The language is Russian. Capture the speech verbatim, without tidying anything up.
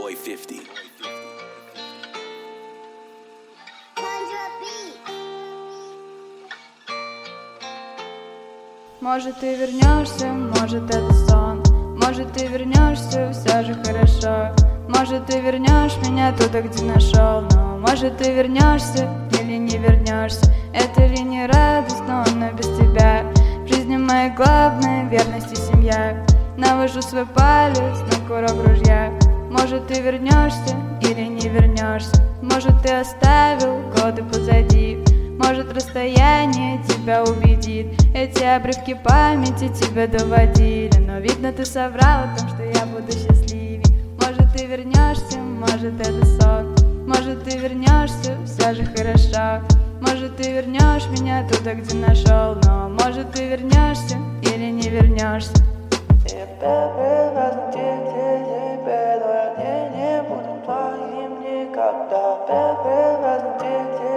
boy fifty. Может, ты вернешься, может, это сон. Может, ты вернешься, все же хорошо. Может, ты вернешь меня туда, где нашел. Но может, ты вернешься или не вернешься. Это ли не радостно, но без тебя. В жизни моей главная верность и семья. Навожу свой палец на курок ружья. Может, ты вернешься или не вернешься. Может, ты оставил годы позади. Может, расстояние тебя убедит. Эти обрывки памяти тебя доводили. Но видно, ты соврал о том, что я буду счастливее. Может, ты вернешься, может, это сон. Может, ты вернешься, все же хорошо. Может, ты вернешь меня туда, где нашел. Но может, ты вернешься или не вернешься. Я первый тебе, но я не буду твоим никогда. Первый раз на тебе.